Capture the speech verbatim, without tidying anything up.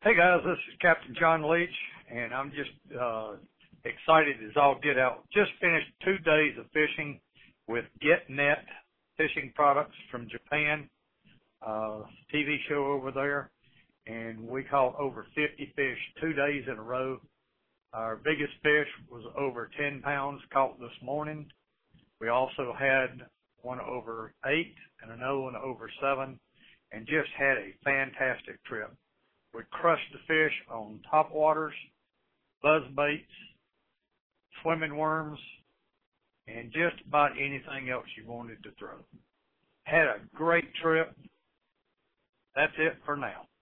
Hey guys, this is Captain John Leach, and I'm just uh, excited as all get out. Just finished two days of fishing with GetNet Fishing Products from Japan, uh, T V show over there, and we caught over fifty fish two days in a row. Our biggest fish was over ten pounds caught this morning. We also had one over eight and another one over seven, and just had a fantastic trip. We crushed the fish on top waters, buzz baits, swimming worms, and just about anything else you wanted to throw. Had a great trip. That's it for now.